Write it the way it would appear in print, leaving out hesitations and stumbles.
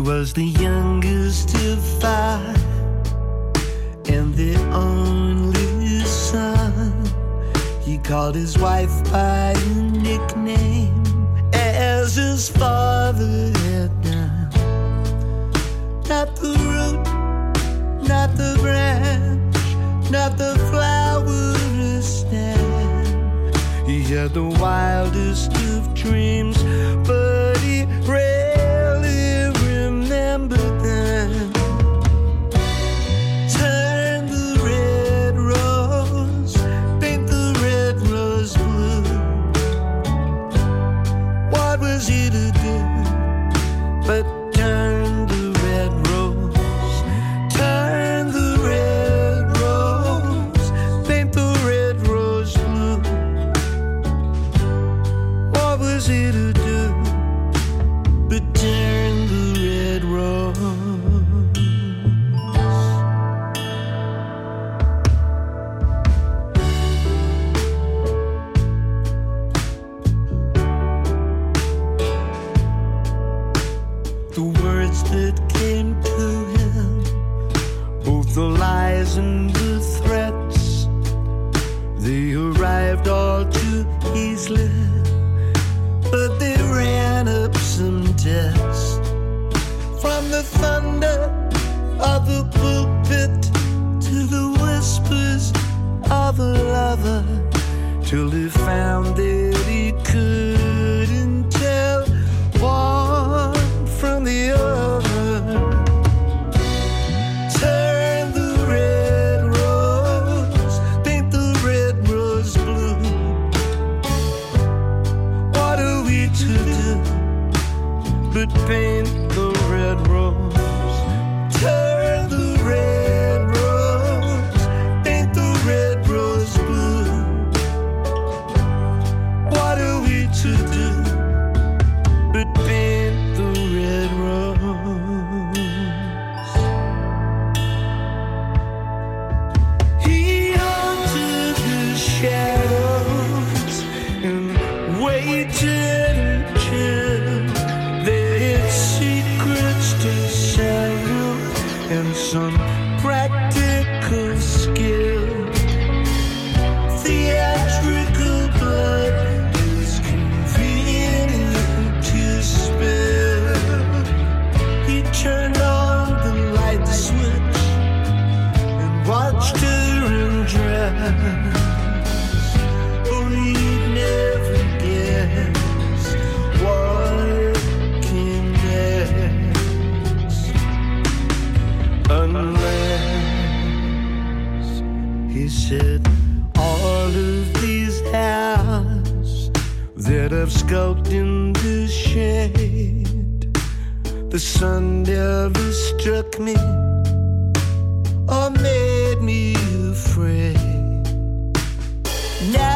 was the youngest of five and the only son. He called his wife by a nickname, as his father had done. Not the root, not the branch, not the flower or stem. He had the wildest of dreams, but he rarely remembered them. Turn the red rose, paint the red rose blue. What was he to do but turn the red rose, turn the red rose, paint the red rose blue? What was he to do but turn the red rose? The words that came to him, both the lies and the threats, they arrived all too easily, but they ran up some debts. From the thunder of the pulpit to the whispers of a lover, till he found that he couldn't tell one from the other. Turn the red rose, paint the red rose blue. What are we to do but paint the red rose? Turn the red rose, paint the red rose blue. What are we to do but paint the red rose? He haunted the shadows and waited until they had secrets to sell and some practical skill. Theatrical blood is convenient to spill. He turned on the light switch and watched her undress. Oh, you'd never guess what came next, unless he said, all of these hours that I've skulked in the shade, the sun never struck me or made me afraid. Now